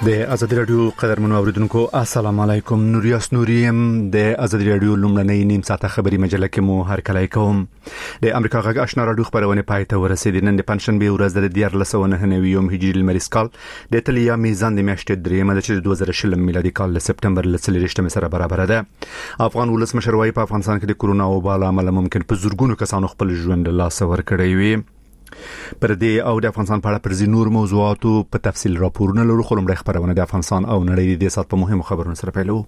د ازادي رادیو قدرمنو اوریدونکو السلام علیکم. نوریاس نوریم د ازادي رادیو لومړنۍ نیم ساعته خبري مجله کې مو هر کله کوم. د امریکا غږ آشنا رادیو خبرونه پاتې ورسېد. نن د پنځشنبه ورځ د 1499 هجري لمریز کال د تلیا میزان د میاشتې درېمه د 2020 میلادي کال له سپتمبر ل 30 سره برابر ده. افغان ولس مشروي په افغانستان کې د کورونا وبا له امله ممکن په زورګونو کسانو خپل ژوند له لاس ورکړي وي. پر دې او د افغانستان په اړه پر ځینور موضوعاتو په تفصیل راپورونه لرو. خلمړی خبرونه د افغانستان او نړۍ د سات په مهمو خبرونو سره پیلو.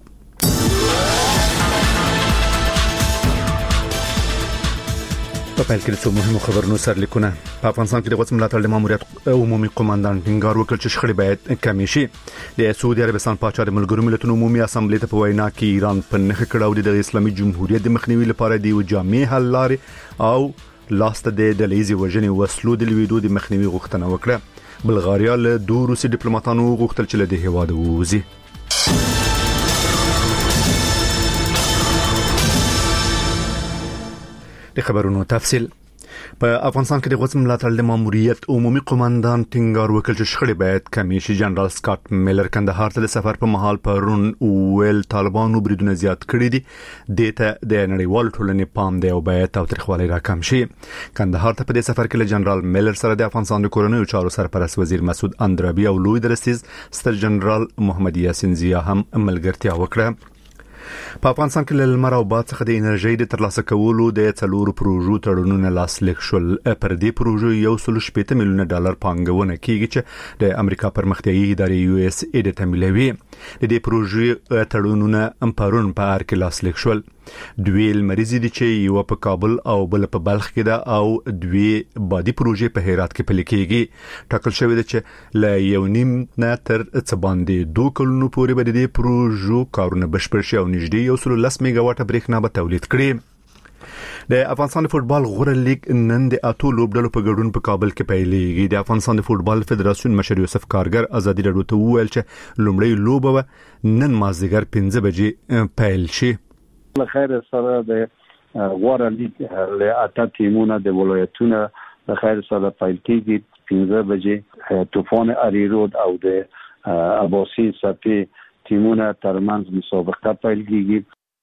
په پیل کې څو مهمو خبرونو سره لیکونه. په افغانستان کې د غوڅ ملاتړ د ماموریت عمومي قوماندان ټینګار وکړ چې شخړې باید کمې شي. د سعودي عربستان پاچا د ملګرو ملتونو عمومي اسامبلې ته په وینا کې ایران په نخښه کړه د اسلامي جمهوریت د مخنیوي لپاره د یو جامع حل لارې او لاسته د دلیزي وژنې وسلو د لویدو د مخنیوي غوښتنه وکړه. بلغاریا له دوه روسي ډیپلوماټانو غوښتل چې له دې هیواد ووځي. د خبرونو تفصیل. په افغانستان کې د غوڅ ملاتړ د ماموریت عمومي قوماندان ټینګار وکړ چې شخړې باید کمې شي. جنرال سکاټ میلر کندهار ته د سفر په مهال پرون ویل طالبانو بریدونه زیات کړي دي. دته د نړیوال ټولنې پام دی او باید تاوتریخوالی راکم شي. کندهار ته په دې سفر کې له جنرال میلر سره د افغانستان د کورنیو چارو سرپرست وزیر مسعود اندرابي او لوی درستیز ستر جنرال محمد یاسین زیا هم ملګرتیا وکړه. په افغانستان کې له لمر او باد څخه د انرژي د ترلاسه کولو د څلورو پروژو تړونونه لاسلیک شول. پر دې پروژو $160 میلیون پانګونه کیږي چې د امریکا پرمختیایي ادارې USA د تمویلوي. د دې پروژې تړونونه پرون په ار کې لاسلیک شول. دوی لمریزي دي چې یو په کابل او بل په بلخ کې ده او دوی بادي پروژې په هرات کې پلي کیږي. ټاکل شوی دی چې ل یو نیم نه تر څه باندې 2 کلونو پورې به د دې پروژو کارونه بشپړ شي او نږدې 110 میگاواټه برېښنا به تولید کړي. د افغانستان فوتبال غوره لیگ نن د اتو لوبډلو په ګډون په کابل کې پیلېږي. د افغانستان د فوتبال فدراسیون مشر یوسف کارګر ازادي رادیو ته وویل چې لومړی لوبه نن مازدیګر 5 بجې پیل شي. خیر سره د غوره لیگ له اته ټیمونو د ولایتونو د خیر سره پیل کیږي. 15 بجې طوفان اریرود او د اباسي سپي ټیمونو ترمنځ مسابقه پیل کیږي.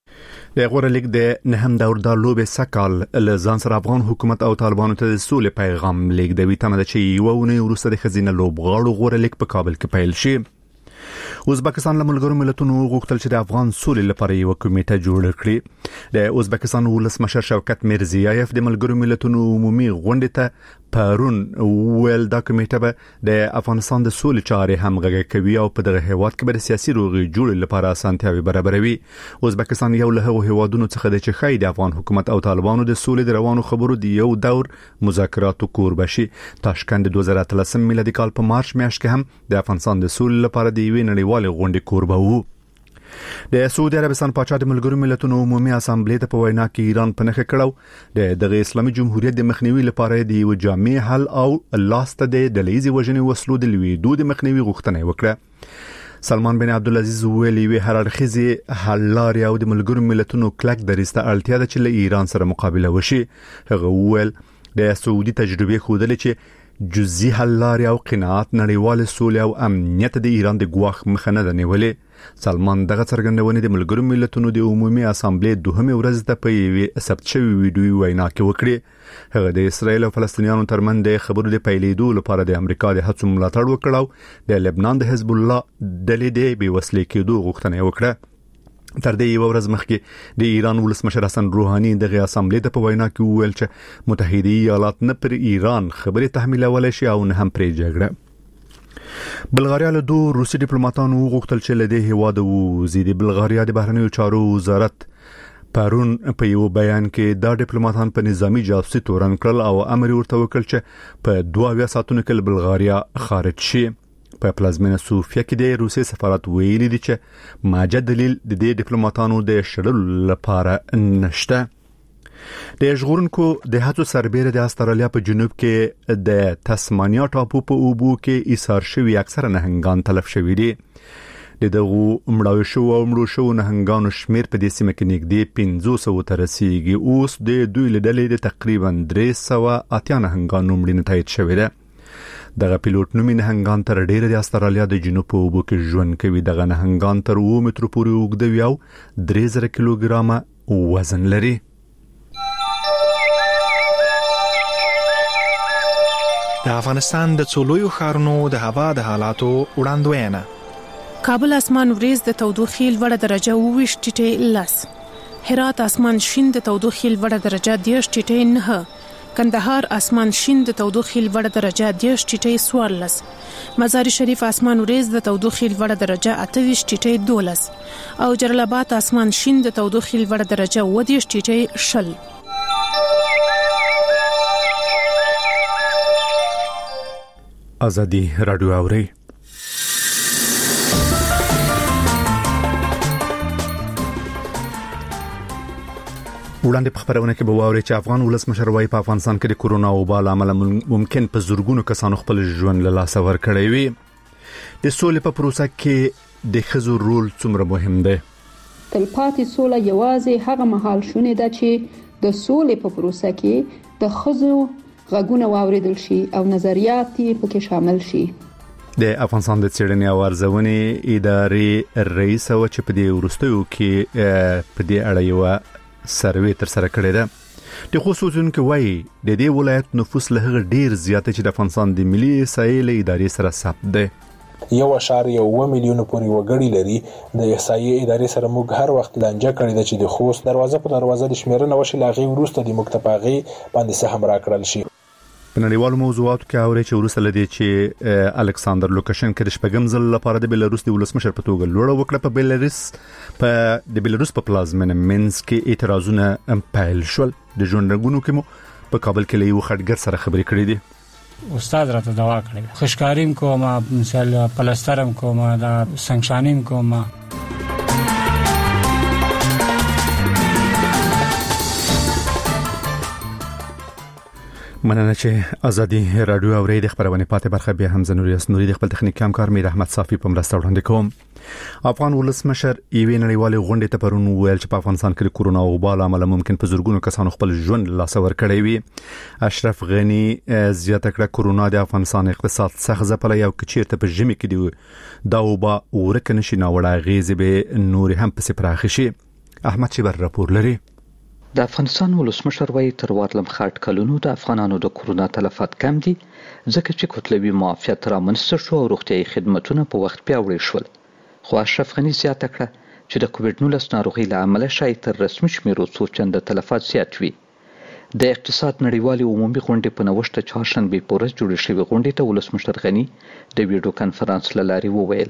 د غوره لیگ د نهم دور د لوبې سکال له ځان سره افغان حکومت او طالبانو ته د سولې پیغام لیږدوي. تمه ده چې یو ونې وروسته د خزینه لوبغاړو غوره لیگ په کابل کې پیل شي. ازبکستان له ملګرو ملتونو غوښتل چې د افغان سولې لپاره یو کمیټه جوړ کړي. د ازبکستان ولسمشر شوکت میرزیایف د ملګرو ملتونو عمومي غونډې ته پرون ویل دا کمیټه به د افغانستان د سولې چارې همغږي کوي او په دغه هیواد کې به سیاسي روغي جوړ لپاره اسانتیاوي برابروي. ازبکستان یو له هیوادونو څخه د چې د افغان حکومت او طالبانو د سولې د روانو خبرو د یو دور مذاکراتو کوربه شي. تاشکند 2013 میلادي کال په مارچ میاشت کې هم د افغانستان د سولې لپاره د یوې نړیوالې غونډې کوربه وو. د سعودي عربستان پاچا د ملګرو ملتونو عمومي اسامبلې ته په وینا کې ایران په نخښه کړه د اسلامي جمهوریت د مخنیوي لپاره د یو جامع حل او لاسته د دلیزي وژنې وسلو د لویدو د مخنیوي غوښتنه وکړه. سلمان بن عبدالعزیز ویلي وی هر اړخیزه حل لارې او د ملګرو ملتونو کلک دریسته اړتیا ده چې له ایران سره مقابله وشي. هغه ویل د سعودي تجربه خوده چې جزئی حل لارې او قناعت نړیوال سولې او امنیت د ایران د ګواښ مخه نه نیولې. سلمان دغه څرګندونه د ملګرو ملتونو د عمومي اسامبلې دوهمه ورځ ته په ثبت شوی ویډیو وینا کې وکړه. هغه د اسرایل او فلسطینیانو ترمنځ د خبرو د پیلېدو لپاره د امریکا د هڅو ملاتړ وکړ. د لبنان د حزب الله ډلې د بیوسلې کېدو غوښتنه وکړه. تر دې یو ورځ مخکې د ایران ولسمشر حسن روحاني دغه اسامبلې ته په وینا کې وویل چې متحده ایالات نه پر ایران خبرې تحمیلولای شي او نه هم پرې جګړه. بلغاریا له دوه روسي ډیپلوماټانو غوښتل چې له دې هیواد ووځي. د بلغاریا د بهرنیو چارو وزارت پرون په یو بیان کې دا ډیپلوماټان په نظامی جاسوسي تورن کړل او امر ورته وکړ چې په 2 ساعتونو کې بلغاریا خارج شي. په پلازمینه سوفیا کې د روسي سفارت ویلي دي چې ماجد دلیل د دې ډیپلوماټانو د شړلو لپاره نشته. د ژغورونکو د هڅو سربېره د استرالیا په جنوب کې د تسمانیا ټاپو په اوبو کې ایثار شوی اکثره نهنګان تلف شوی دي. د دغه مړاو شو او مړو شو نهنګانو شمیر په دې سیمه کې نږدې 500 ته رسیدي. اوس د دوی لیدلې د تقریبا 380 نهنګانو مړینه تایید شوې ده. دغه پیلوټ نومي نهنګان تر ډیره د استرالیا د جنوب په اوبو کې ژوند کوي. دغه نهنګان تر 2 مترو پورې اوږده وي او 3000 کیلوګرامه وزن لري. د افغانستان د څولویو ښارونو د هوا د حالاتو وړاندوینه. کابل اسمان وریځ د تودوخې لوړه درجه 20 ټیټه لس. هرات اسمان شین د تودوخې لوړه درجه 10 ټیټه 9. کندهار اسمان شین د تودوخې لوړه درجه 10 ټیټه 14. مزار شریف اسمان وریځ د تودوخې لوړه درجه 28 ټیټه 12 او جلال آباد اسمان شین د تودوخې لوړه درجه 20 ټیټه 10. ازادي رادیو اوري. وړاندې په خبرونه کې به واوري چې افغان ولسمشر وايي په افغانستان کې د کورونا وبا عامل ممکن په زورګونو کسانو خپل ژوند له لاسه ورکړي وي. د سولې په پروسه کې د ښځو رول څومره مهم دی؟ تلپاتې سوله یوازې هغه مهال شونې ده چې د سولې په پروسه کې د ښځو غږونه واوریدل شي او نظریات پکې شامل شي. د افغانستان د څېړنې او ارزونې ادارې رئیس او چې په دې وروستیو کې په دې اړه یو سروې تر سره کړې ده. د خصوصون کې وایي د دې ولایت نفوس له هغه ډیر زیات چې د افغانستان د ملي احصایې ادارې سره ثبت دی. 1.1 میلیون پورې وګړي لري. د احصایې ادارې سره موږ هر وخت لانجه کړې ده چې د خوست دروازه په دروازه د شمیرنه وشي لاغي وروسته د مکتباغي باندې سهم راکړل شي. په نړیوالو موضوعاتو کې اوري چې وروسته لدی چې الکساندر لوکاشنکو د شپږم ځل لپاره د بیلاروس د ولسمشر په توګه لوړه وکړه. په بیلاروس په پلازمینه مینسک کې اعتراضونه پیل شول. د ژوندګونو کې مو په کابل کې له یو خټګر سره خبرې کړې دي. استاد راته دوا کړې، خوشکاریم کوم، مثلا پلسترم کوم، دا سنگشانیم کوم. مننه چې ازادي رادیو اوري. د خبرونه پاتې برخه به هم زنوریاس نوري د خپل تخنیک همکار میر احمد صافي په مرسته وړاندې کوم. افغان ولسمشر ایوې نړیوالې غونډې ته پرون ویل چې په افغانستان کې کورونا وبا عامل ممکن په زورګونو کسانو خپل ژوند لاس ور کړی وي. اشرف غنی زیاته کړه کورونا د افغانستان اقتصاد سخت ځپلی او کچیرته په ژمي کې دی دا وبا ورکه نشي ناوړه غیزې به نور هم پسې پراخ شي. احمد شبر راپور لري. د افغانستان ولسمشر وايي تر وارلم خاط کلونو د افغانانو د کورونا تلفات کم دي ځکه چې کتلوي معافیت رامنځته شو او روغتيایي خدماتونه په وخت پیاوړي شول. خو اشرف غنی زیاته کړه چې د کووډ-19 ناروغي له امله شاید تر رسمي شمیرو څو چنده تلفات زیات وي. د اقتصاد نړیوالې عمومي غونډې په نوښت چهارشنبه په ورځ جوړې شوې غونډې ته ولسمشر غنی د ویډیو کانفرنس له لارې وویل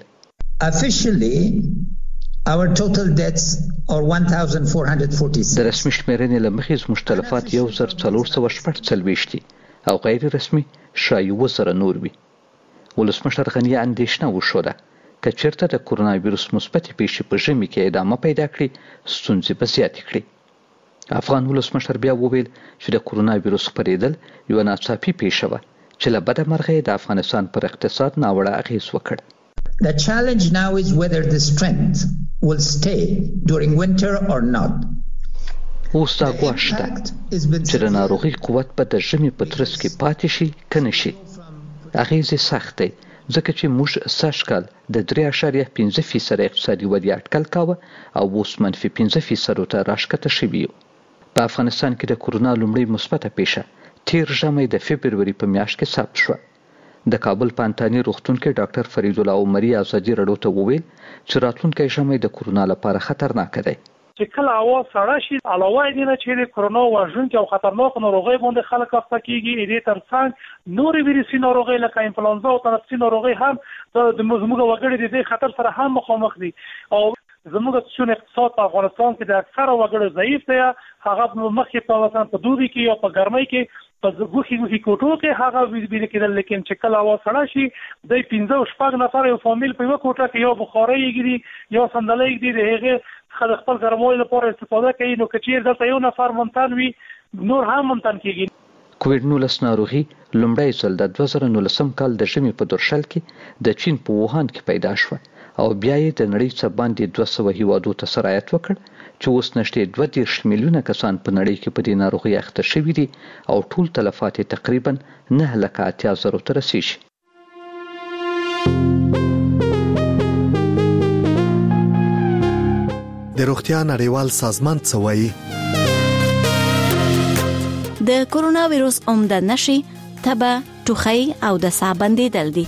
Our total deaths are 1446. د رسمي شمیرنې له مخې زموږ تلفات 1446 او غیر رسمي شایي 1000 نور وي. ولسمشر غنی اندېښنه وښوده که چېرته د کورونا وایرس مثبتې پیښې په ژمي کې ادامه پیدا کړي ستونزې به زیاتې کړي. افغان ولسمشر بیا وویل چې د کورونا وایرس خپرېدل یو ناڅاپي پیښه وه چې له بده مرغه د افغانستان پر اقتصاد ناوړه اغېز وکړ. The challenge now is whether the strength will stay during winter or not. اوس دا ګواښ ده چې د ناروغۍ قوت به د ژمي په ترڅ کې پاتې شي که نه شي. اغېز یې سخت دی ځکه چې موږ سږ کال د 3.5% اقتصادي ودې اټکل کاوه او اوس -5% ته راښکته شوي یو. په افغانستان کې د کورونا لومړۍ مثبته پیښه تیر ژمی د فبروري په میاشت کې ثبت شوه. د کابل پانتانی روغتون کې ډاکټر فرید الله عمري ازادي رادیو ته وویل چې راتلونکی ژمی د کورونا لپاره خطرناک دی. چې کله هوا سړه شي علاوه دې نه چې د کورونا وژونکي او خطرناک ناروغۍ باندې خلک اخته کیږي، دې ترڅنګ نور ویروسي ناروغۍ لکه انفلونزا او تنفسي ناروغۍ هم د زموږ وګړي د دې خطر سره هم مخامخ دي. او زموږ څون اقتصاد په افغانستان کې د اکثره وګړو ضعیف دی. هغه مخکې په مثلا په دوبي کې او په ګرمۍ کې په ګوخي کوټو کې هغه ویل کېدل، لیکن چې کله هوا سړه شي د 15 نفر یو فامیل په یو کوټه کې یو بخاري یې یو صندلی یې د هغه خپل ګرمولو لپاره استفاده کوي. نو کچیر دلته یو نفر ممتن وي نور هم ممتن کیږي. کووډ-19 ناروغي لومړی ځل د 2019 کال د ژمي په دورشل کې د چین په ووهان کې پیدا شوه او بیا یې د نړۍ څخه باندې 200 هیوادو ته سرایت وکړ چې اوس نږدې 22 میلیونه کسان په نړۍ کې په دې ناروغي اخته شوي دي او ټول تلفات تقریبا 9,80,000 ته رسیږي. د روغتیا نړیوال سازمان څه وایي؟ د کورونا وایروس عمده نشي تبه، ټوخی او د ساه بندیدل دي.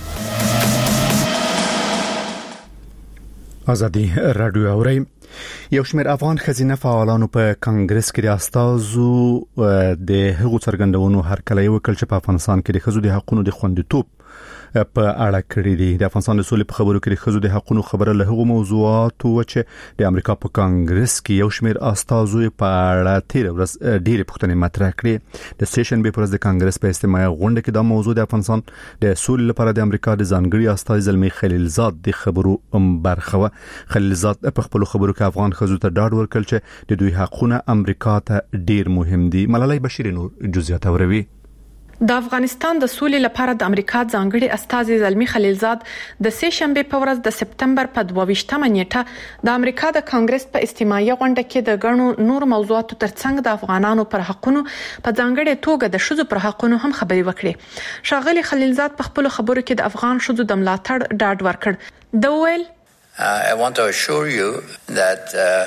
ازادي رادیو اوري. یو شمېر افغان خزینه فعالانو په کانګرس کې د استازو د حقوق څرګندونو هرکلی وکړ چې په افغانستان کې د ښځو د حقوقو د خوندیتوب په اړه کړی دی. د افغانستان د سولې په خبرو کې د ښځو د حقوقو خبره له هغو موضوعاتو چې د امریکا په کانګرس کې یو شمېر استازو په اړه تیر ورځ ډېرې پوښتنې مطرح کړې. د سیشن به پرز د کانګرس په اجتماعي غونډه کې دا موضوع د افغانستان د سولې لپاره د امریکا د ځانګړي استازي زلمی خلیلزاد د خبرو برخه و. خلیلزاد په خپل خبرو کې افغان ښځو ته ډاډ ورکړ چې د دوی حقونه امریکا ته ډېر مهم دي. ملالۍ بشیر نور جزئیات اوروي. د افغانستان د سولې لپاره د امریکا ځانګړي استازي زلمی خلیلزاد د سه شنبه په ورځ د سپتمبر په 22مه نیټه د امریکا د کانګرس په اجتماعي غونډه کې د غنو نور موضوعاتو ترڅنګ د افغانانو پر حقونو په ځانګړي توګه د شذو پر حقونو هم خبري وکړي. شاغلي خلیلزاد په خپل خبرو کې د افغان شذو د ملاتړ ډاډ ورکړ. د ویل I want to assure you that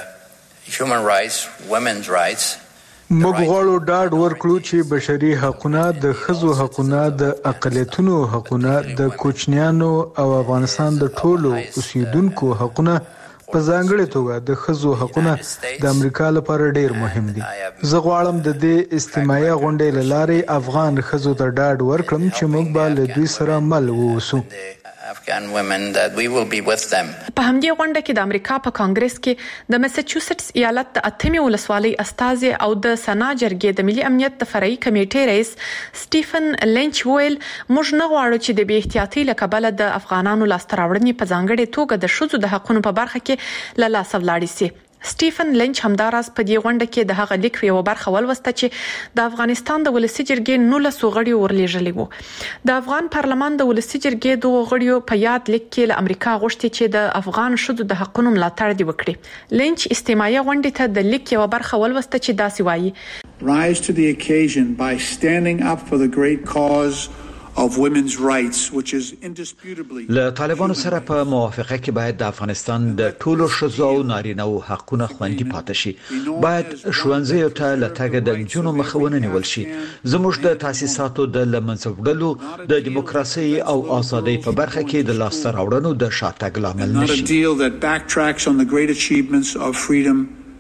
human rights, women's rights موږ غواړو ډاډ ورکړو چې بشري حقوقونه، د ښځو حقوقونه، د اقلیتونو حقوقونه، د کوچنیانو او افغانستان د ټولو اوسیدونکو حقوقونه په ځانګړي توګه د ښځو حقوقونه د امریکا لپاره ډېر مهم دي. زه غواړم د دې اجتماعي غونډې له لارې افغان ښځو ته ډاډ ورکړم چې موږ به له دوی سره مل ووسو. Afghan women that we will be with them. په همدې غونډه کې د امریکا په کانګرس کې د میساچوسټس ایالت د اتمې ولسوالۍ استازي او د سنا جرګې د ملي امنیت د فرعي کمیټې رئیس سټیفن لینچ ویل موږ نه غواړو چې د بې احتیاطۍ له کبله د افغانانو لاسته راوړنې په ځانګړي توګه د شذو د حقوقو په برخه کې له لاسه ولاړې سي. سټیفن لینچ همداراز په دې غونډه کې د هغه لیک یو برخه ولوسته چې د افغانستان د ولسی جرګې 19 غړي ورلېږلي وو. د افغان پارلمان د ولسی جرګې دوه غړیو په یاد لیک کې له امریکا غوښتي چې د افغان شذو د حقوقو ملاتړ دی وکړي. لینچ اجتماعي غونډې ته د لیک یو برخه ولوسته چې داسې وایي: Rise to the occasion by standing up for the great cause of women's rights, which is indisputably. له طالبانو سره په موافقه کې باید د افغانستان د ټولو ښځو او نارینه‌و حقونه خوندي پاتې شي. باید ښوونځیو ته له تګ د نجونو مخه ونیول شي. زموږ د تاسیساتو د لمنځه وړلو د دیموکراسي او ازادۍ په برخه کې د لاسته راوړنو د شاتګ لامل نشي. Not a deal that backtracks on the great achievements of freedom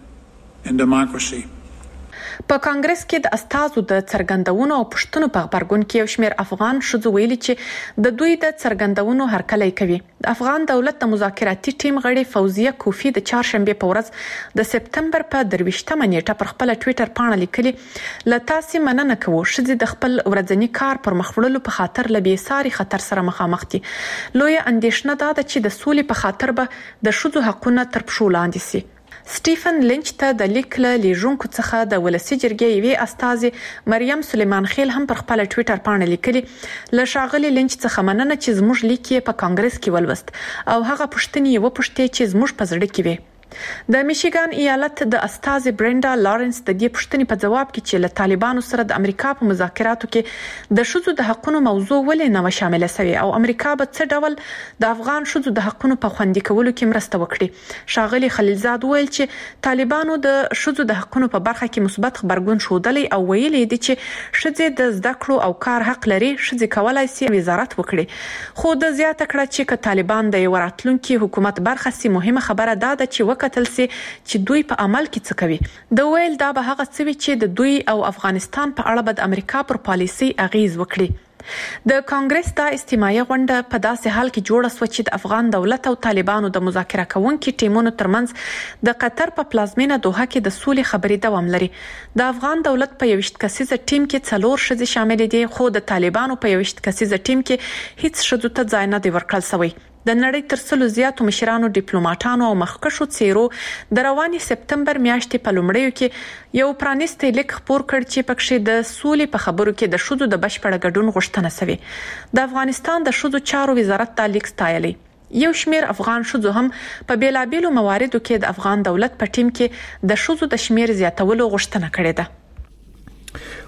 and democracy. په کانګرس کې د استازو د څرګندونو او پښتنو په خبرګون کې یو شمېر افغان شذو ویلي چې د دوی د څرګندونو هرکلی کوي. د افغان دولت د مذاکراتي ټیم غړي فوزیه کوفی د چهارشنبه په ورځ د سپتمبر په 23مه نیټه پر خپل ټوئیټر باندې لیکلي: لتاسې مننه کوو چې د خپل ورځنی کار پر مخ وړلو په خاطر لبي ساري خطر سره مخامخ دي. لوی اندیشنه ده چې د سولې په خاطر به د شذو حقوقونه تر پښو لاندې سي. سټیفن لینچ ته د لیک له لیژونکو څخه د ولسی جرګې یوې استازي مریم سلیمان خیل هم پر خپل ټوئیټر باندې لیکلي: له شاغلي لینچ څخه مننه چې زموږ لیک یې په کانګرس کې ولوست او هغه پوښتنې وپوښتې چې زموږ په زړه کې وي. د میشیګان ایالت د استازي بریندا لارنس د دې پوښتنې په جواب کې چې له طالبانو سره د امریکا په مذاکراتو کې د شذو د حقوقو موضوع ولې نه شامل شوی او امریکا به څه ډول د افغان شذو د حقوقو په خوندي کولو کې مرسته وکړي. شاغلي خلیلزاد ویل چې طالبانو د شذو د حقوقو په برخه کې مثبت خبرګون ښودلی او ویلي دي چې ښځې د زده کړو او کار حق لري. ښځې کولای شي وزارت وکړي. خو د زیاته کړه چې طالبان د یو راتلونکي حکومت برخه سي مهمه خبره ده چې کتل سي چې دوی په عمل کې څه کوي. د ویل دا به هغه څه وي چې د دوی او افغانستان په اړه به د امریکا پر پالیسي اغیز وکړي. د کانګرس د اجتماعي غونډه په داسې حال کې جوړه شو چې د افغان دولت او طالبانو د مذاکره کوونکو ټیمونو ترمنځ د قطر په پلازمینه دوحه کې د سولې خبرې دوام لري. د افغان دولت په 21 کسیزه ټیم کې 4 ښځې شامل دي، خو د طالبانو په 21 کسیزه ټیم کې هیڅ ښځو ته ځای نه دی ورکړل شوی. د نړۍ تر څلو زیاتو مشرانو، ډیپلوماټانو او مخکښو څیرو د رواني سپتمبر میاشتې په لومړیو کې یو پرانیستي لیک خپور کړ چې پکې د سولې په خبرو کې د شذو د بشپړ ګډون غوښتنه شوې. د افغانستان د شذو چارو وزارت د لیک ستایلی. یو شمیر افغان شذو هم په بیلابیلو مواردو کې د افغان دولت په ټیم کې د شذو د شمیر زیاتولو غوښتنه کړې ده.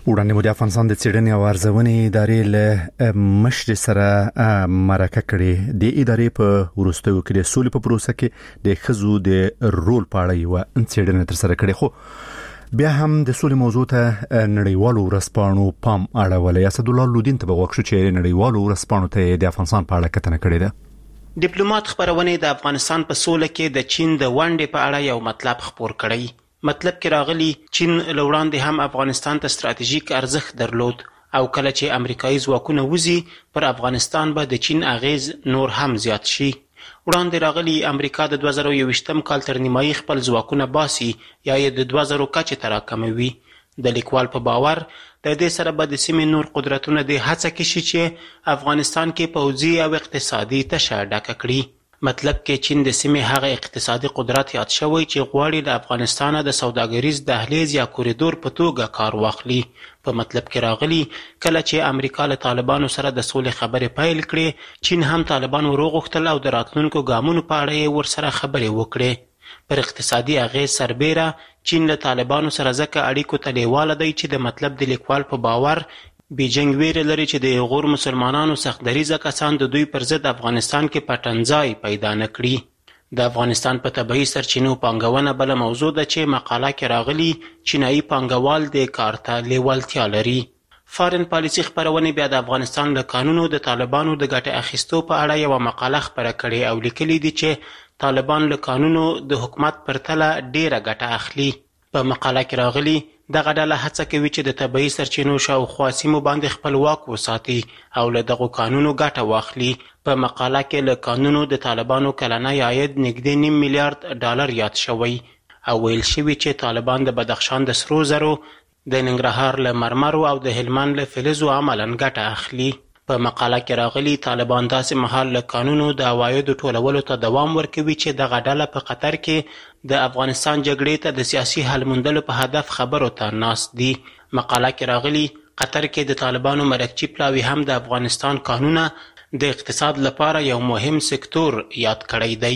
وړاندې مو د افغانستان د څېړنې او ارزونې ادارې له مشر سره مرکه کړې. د ادارې په وروستیو کې د سولې په پروسه کې د ښځو د رول په اړه یوه څېړنه ترسره کړې، خو بیا هم د سولې موضوع ته نړیوالو ورځپاڼو پام اړولی. اسدالله لودین ته به غوږ شو چې نړیوالو ورځپاڼو ته د افغانستان په اړه کتنه کړې ده. ډیپلوماټ خبرونه د افغانستان په سوله کې د چین د ونډې په اړه یو مطلب خپور کړی. مطلب کې راغلی چین له وړاندې هم افغانستان ته ستراتیژیک ارزښت درلود او کله چې امریکایي ځواکونه وځي پر افغانستان به د چین اغیز نور هم زیات شي. وړاندې راغلی امریکا د 2021م کال تر نیمایي خپل ځواکونه باسي یا یې د 2000 کچې ته راکموي. د لیکوال په باور د دې سره به د سیمې نور قدرتونه د هڅه کې شي چې افغانستان کې پوځي او اقتصادي تشه ډکه کړي. مطلب کې چین د سیمې هغه اقتصادي قدرت یاد شوی چې غواړي د افغانستان د سوداګریز دهلیز یا کوریدور په توګه کار واخلي. په مطلب کې راغلی کله چې امریکا له طالبانو سره د سولې خبرې پیل کړې، چین هم طالبان وروغوښتل او د راتلونکو ګامونو په اړه یې ورسره خبرې وکړې. پر اقتصادي اغیز سربیره چین له طالبانو سره ځکه اړیکو ته لیواله دی چې د مطلب د لیکوال په باور بیجنګ ویره لري چې د غور مسلمانانو سختدریزه کسان د دوی پر ضد افغانستان کې پټنځای پیدا نه کړي. د افغانستان په طبیعي سرچینو پانګونه بله موضوع ده چې مقاله کې راغلی چینایي پانګوال د کار ته لیوالتیا لري. فارن پالیسي خپرونې بیا د افغانستان له قانونو د طالبانو د ګټې اخیستو په اړه یوه مقاله خپره کړې او لیکلي دي چې طالبان له قانونو د حکومت پر تله ډیره ګټه اخلي. په مقاله کې راغلی دغه ډله هڅه کوي چې د طبیعي سرچینو شاوخوا سیمو باندې خپل واک وساتي او له دغو قانونو ګټه واخلي. په مقاله کې له قانونو د طالبانو کلنی عاید نږدې $9 میلیارډ یاد شوی او ویل شوي چې طالبان د بدخشان د سرو زرو، د ننګرهار له مرمرو او د هلمند له فلزو عملاً ګټه اخلي. په مقاله کې راغلی طالبان داسې مهال له قانونو د عوایدو ټولولو ته دوام ورکوي چې دغه ډله په قطر کې د افغانستان جګړې ته د سیاسي حل موندلو په هدف خبرو ته ناست دي. مقاله کې راغلی قطر کې د طالبانو مرکچی پلاوي هم د افغانستان قانونه د اقتصاد لپاره یو مهم سکتور یاد کړی دی.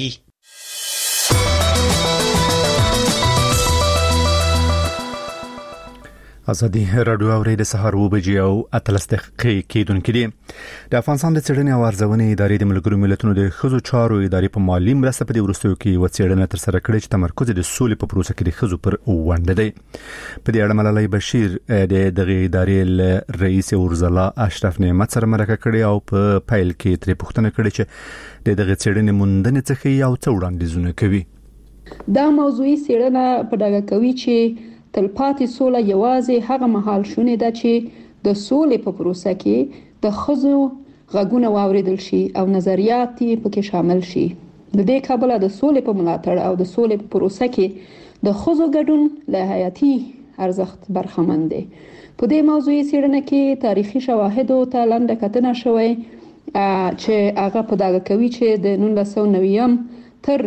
ازادي رادیو اوري د سهار 9 بجې او 13 دقیقې کېدونکې دي. د افغانستان د څېړنې او ارزونې ادارې د ملګرو ملتونو د ښځو چارو ادارې په مالي مرسته په دې وروستیو کې یوه څېړنه ترسره کړې چې تمرکز د سولې په پروسه کې د ښځو پر ونډه دی. په دې اړه ملالۍ بشیر د دغې ادارې له رئیس اورزلا اشرف نعمت سره مرکه کړې او په پیل کې ترې پوښتنه کړې چې د دغې څېړنې موندنې څه ښیي او څه وړاندیزونه کوي. دا موضوعي څېړنه په ډاګه کوي چې تلپاتې سوله یوازې هغه مهال شونې ده چې د سولې په پروسه کې د ښځو غږونه واوریدل شي او نظریات پکې شامل شي. د دې کبله د سولې په ملاتړ او د سولې په پروسه کې د ښځو ګډون له حیاتي ارزښت برخمن دی. په دې موضوعي څېړنه کې تاریخي شواهدو ته لنډه کتنه شوې چې هغه په ډاګه کوي چې د 1990 تر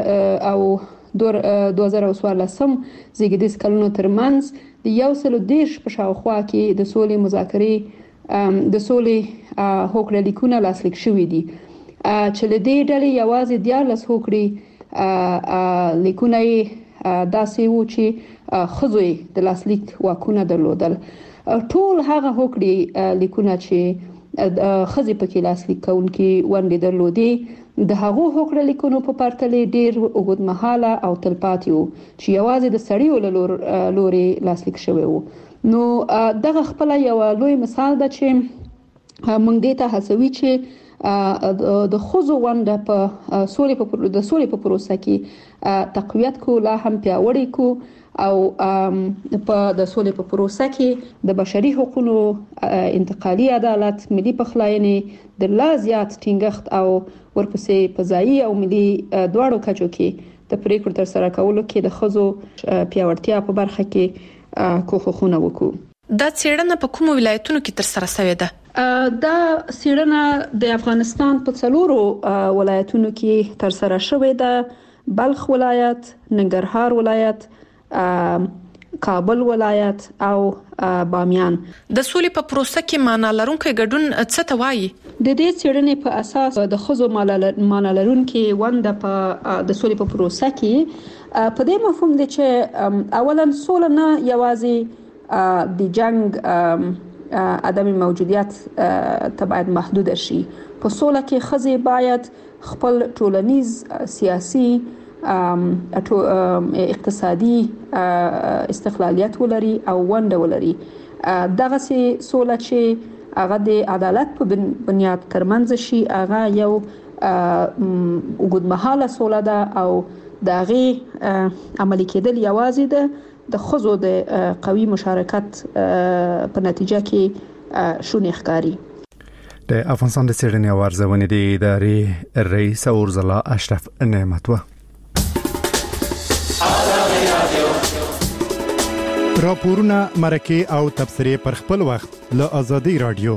2014 زیږدیز کلونو ترمنځ د 110 په شاوخوا کې د سولې مذاکرې د سولې هوکړه لیکونه لاسلیک شوي دي چې له دې ډلې یوازې 14 هوکړې لیکونه داسې وو چې ښځو د لاسلیک واکونه درلودل. ټول هغه هوکړې لیکونه چې ښځې پکې لاسلیک کوونکې ونډې درلودې د هغو هوکړه لیکونو په پرتله ډیر اوږدمهاله او تلپاتې وو چې یوازې د سړیو له لوري لاسلیک شوی وو. نو دغه خپل یو لوی مثال ده چې موږ دې ته هڅوي چې د ښځو ونډه په سولې په پروسه کې تقویت کو، لا هم پیاوړی کو او په د سولې په پروسه کې د بشري حقوقو انتقالي عدالت، ملي پخلاینې د لا زیات ټینګښت او ورپسې په ځایي او ملي دواړو کچو کې د پریکړو تر سره کولو کې د ښځو پیاوړتیا په برخه کې کوښښونه وکړو. دا څېړنه په کومو ولایتونو کې تر سره شوې ده؟ دا څېړنه د افغانستان په 4 ولایتونو کې تر سره شوې ده: بلخ ولایت، ننګرهار ولایت، کابل ولایت او بامیان. د سولې په پروسه کې معنا لرونکي ګډون څه ته وایي؟ د دې څېړنې په اساس د ښځو معنا لرونکي ونډه په د سولې په پروسه کې په دې مفهوم دی چې اولا سوله نه یوازې د جنگ عدم موجودیت ته باید محدود شي. په سوله کې ښځې باید خپل ټولنیز، سیاسي، اقتصادي استقلالیت ولري او ونډه ولري. دغه سوله چې هغه د عدالت په بنیاد ترمنځ شي، هغه یو اوږدمهاله سوله ده او د هغې عملي کېدل یوازې د ښځو د قوي مشارکت په نتیجه کې شونې ښکاري. د افغانستان د څېړنې او ارزونې د ادارې رئیس اورزلا اشرف نعمت و. راپورونه، مرکې او تبصرې پر خپل وخت له آزادۍ رادیو.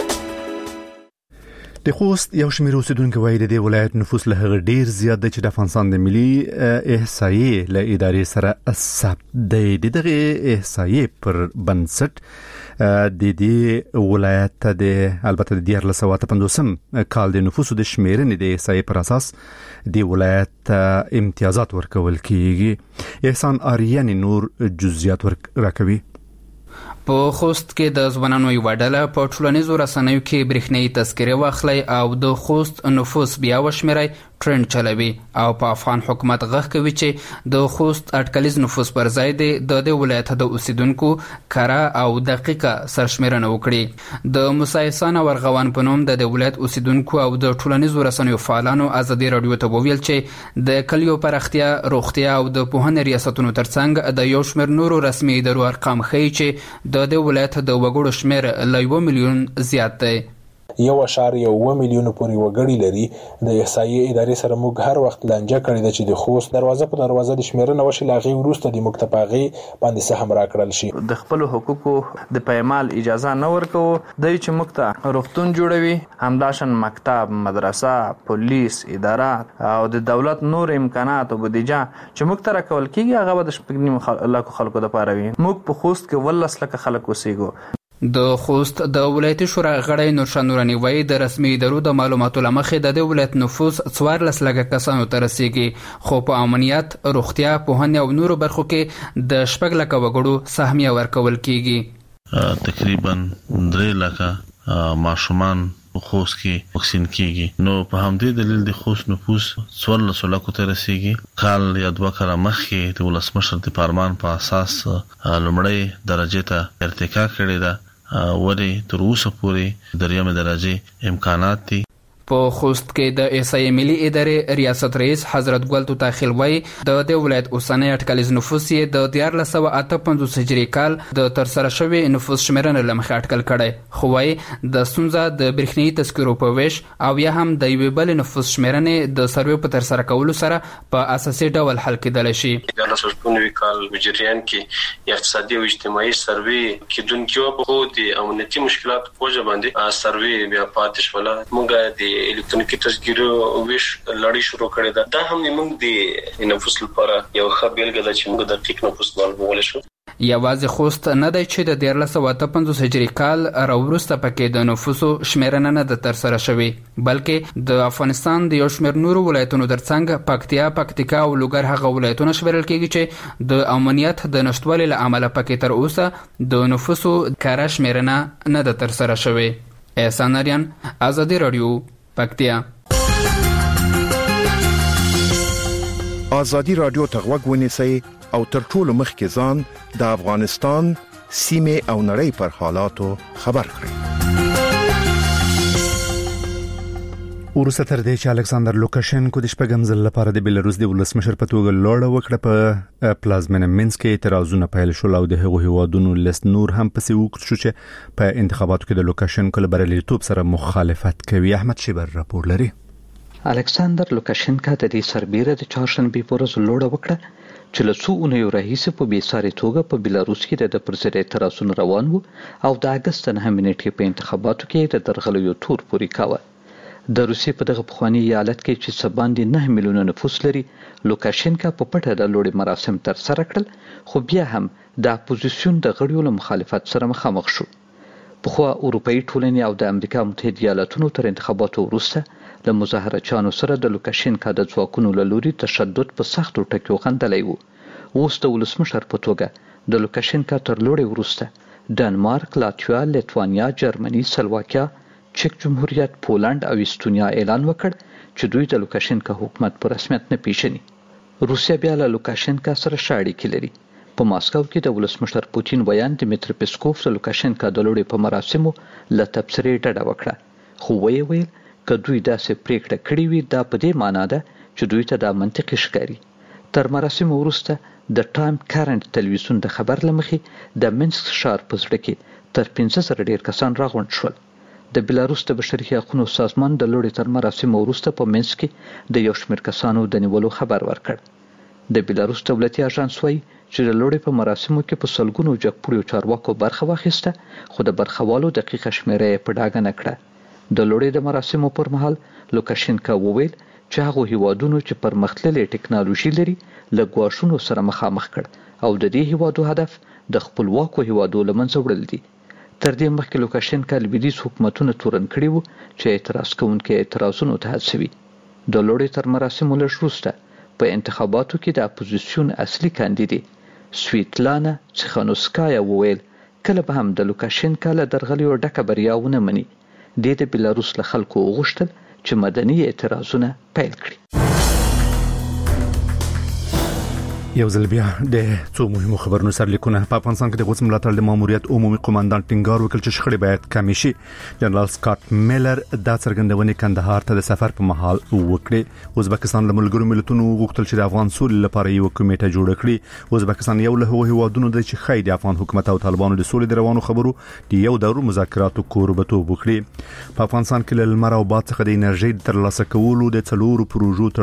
د خوست یو شمېر اوسیدونکو وایي د دې ولایت نفوس له هغه ډیر زیات دی چې د افغانستان د ملي احصایې له ادارې سره ثبت دی. دغه احصایې پر بنسټ د دې ولایت د البته د 1950 کال د نفوسو د شمیرنې د احصایې پر اساس د ولایت امتیازات ورکول کیږي. احسان آریان نور جزئیات راکوي. په خوست کې د ځوانانو یو ډله په ټولنیزو رسنیو کې برېښنايي تذکرې واخلي او د خوست نفوس بیا وشمیري ټرند چلوي او په افغان حکومت غږ کوي چې د خوست اټکلیز نفوس پر ځای د ولایت د اوسیدونکو کره او دقیقه سرشمیرنه وکړي. د موسی احسان ورغوان په نوم د ولایت اوسیدونکو او د ټولنیزو رسنیو فعالانو ازادي رادیو ته وویل چې د کلیو پراختیا، روغتیا او د پوهنې ریاستونو ترڅنګ د یو شمېر نورو رسمي ادارو ارقام ښیي چې د ولایت د وګړو شمیر له 1 میلیون زیات دی. 1.1 میلیون پورې وګړي لري. د احصایې ادارې سره موږ هر وخت لانجه کړې ده چې د خوست دروازه په دروازه د شمیرنه وشي، لاغي وروسته د مکتباغي باندې سهم راکړل شي. د خپل حقوقو د پېمال اجازه نه ورکو، د چې مکتب روغتون جوړوي، همداشن مکتب، مدرسه، پولیس اداره او د دولت نور امکانات او بودیجه چې مکتب راکول کیږي هغه د شپږنیم لکه خلکو د پاره وي. موږ په خوست کې 12 لک خلک اوسېږو. د خوست د ولایتي شورا غړی نورشاه نوراني وایي د رسمي ادارو د معلوماتو له مخې د ولایت نفوس 14 لکه کسانو ته رسیږي، خو په امنیت، روغتیا، پوهنې او نورو برخو کې د 6 لکه وګړو سهمیه ورکول کیږي. تقریبا 3 لکه ماشومان خوست کې واکسین کیږي. نو په همدې دلیل د خوست نفوس 14 لکو ته رسیږي. کال یا 2 کال مخکې د ولسمشر د فرمان په اساس لومړی درجه ته ارتقا کړې ده، وری تر اوسه پورې دریمه درجه امکانات دي. په خوست کې د احصایې ملي ادارې ریاست رئیس حضرت ګل توتاخیل وایي د ولایت اوسنی اټکلیز نفوس یې د 1958 هجري کال د ترسره شوی نفوس شمیرنې له مخې اټکل کړی، خو وایي د ستونزه د برېښنايي تذکرو په ویش او یا هم د یوې بلې نفوس شمیرنې د سروې په ترسره کولو سره په اساسي ډول حل کېدلی شي. د 1990 کال هجریان کې اقتصادي او اجتماعي سروې کېدونکې وه، خو د امنیتي مشکلاتو په وجه باندې سروې بیا پاتې شوله. موږ د الکترونیکي تذکرو ویش لړۍ شروع کړې ده. دا هم موږ د نفوس لپاره یو ښه بیلګه ده چې موږ دقیق نفوس معلومولی شو. یوازې خوست نه دی چې د 1958 هجري کال راوروسته پکې د نفوسو شمیرنه نه ده ترسره شوې، بلکې د افغانستان د یو شمېر نورو ولایتونو ترڅنګ پکتیا او لوګر هغه ولایتونه شمیرل کېږي چې د امنیت د نشتوالي له امله پکې تر اوسه د نفوسو کره شمیرنه نه ده ترسره شوې. احسان آریان، آزادي رادیو، پکتیا. آزادي رادیو ته غوږ ونیسئ او تر ټولو مخکې ځان د افغانستان سیمه او نړۍ پر حالاتو خبر کړئ. وروسته تر دې چې الکساندر لوکاشنکو د شپږم ځل لپاره د بیلاروس د ولسمشر په توګه لوړه وکړه، په پلازمینه مینسک کې اعتراضونه پیل شول او د هغو هیوادونو لست نور هم پسې وکړ شو چې په انتخاباتو کې د لوکاشنکو له بریالیتوب سره مخالفت کوي. احمد شیبر راپور لري. الکساندر لوکاشنکا د دې سربېره د چهارشنبې په ورځ لوړه وکړه چې له څو اونیو راهیسې په بېساري توګه په بیلاروس کې د پر ضد اعتراضونه روان وو او د اګست 9 نیټې په انتخاباتو کې د درغلیو تور پورې کاوه. د روسیې په دغه پخوانی ایالت کې چې څه باندې 9 میلیونه نفوس لري، لوکاشنکا په پټه د لوړې مراسم ترسره کړل، خو بیا هم د اپوزیسیون د غړیو له مخالفت سره مخامخ شو. پخوا اروپایي ټولنې او د امریکا متحده ایالاتونو تر انتخاباتو وروسته له مظاهرچیانو سره د لوکاشنکا د ځواکونو له لوري تشدد په سختو ټکیو غندلی و. اوس د ولسمشر په توګه د لوکاشنکا تر لوړې وروسته ډنمارک، لاتویا، لیتوانیا، جرمني، سلواکیا، چک جمهوریت، پولند او استونیا اعلان وکړ چې دوی د لوکاشنکا حکومت په رسمیت نه پیژني. روسیا بیا له لوکاشنکا سره ښه اړیکې لري. په ماسکو کې د ولسمشر پوتین ویان دمیتری پیسکوف د لوکاشنکا د لوړې په مراسمو له تبصرې ډډه وکړه، خو ویل که دوی داسې پریکړه کړې وي دا په دې معنی ده چې دوی ته دا منطقي ښکاري. تر مراسمو وروسته د ټایم کارنټ تلویزیون د خبر لمخې د منسک ښار په زړه کې تر 500 ډیر کسان راغونډ شول. د بیلاروس د بشري حقوقو سازمان د لوړې تر مراسمو وروسته په منسک کې د یو شمېر کسانو د نیولو خبر ورکړ. د بیلاروس دولتي اژانس وایي چې د لوړې په مراسمو کې په سلګونو جګپوړو چارواکو برخه واخیسته، خو د برخوالو دقیقه شمیره په ډاګه نه کړه. د لوړې د مراسمو پر مهال لوکاشنکا وویل چې هغه هیوادونو چې پرمختللې ټکنالوژي لري له ګواښونو سره مخامخ کړ او د دې هیوادو هدف د خپلواکو هیوادو له منځه وړل دي. تر دې مخکې لوکاشنکا لویدیځ حکومتونه تورن کړي وو چې اعتراض کوونکي اعتراضونو ته هڅوي. د لوړې تر مراسمو لږ وروسته په انتخاباتو کې د اپوزیسیون اصلي کاندیدې سویتلانا تسخانوسکایا وویل کله به هم د لوکاشنکا له درغلیو ډکه بریا ونه مني. د بیلاروس له خلکو وغوښتل چې مدني اعتراضونه پیل کړي. یو ځل بیا د څو مهمو خبرونو سرلیکونه. په افغانستان کې د غوڅ ملاتړ د ماموریت عمومي قوماندان ټینګار وکړ چې شخړې باید کم شي. جنرال سکاټ میلر دا څرګندونې کندهار ته د سفر په مهال وکړې. ازبکستان له ملګرو ملتونو غوښتل چې د افغان سولې لپاره یو کمیټه جوړ کړي. ازبکستان یو له هیوادونو دی چې خای د افغان حکومت او طالبانو د سولې د روانو خبرو د یو دورو مذاکراتو کوربتوب وکړي. په افغانستان کې له لمر او باد څخه د انرژي ترلاسه کولو د څلورو پروژو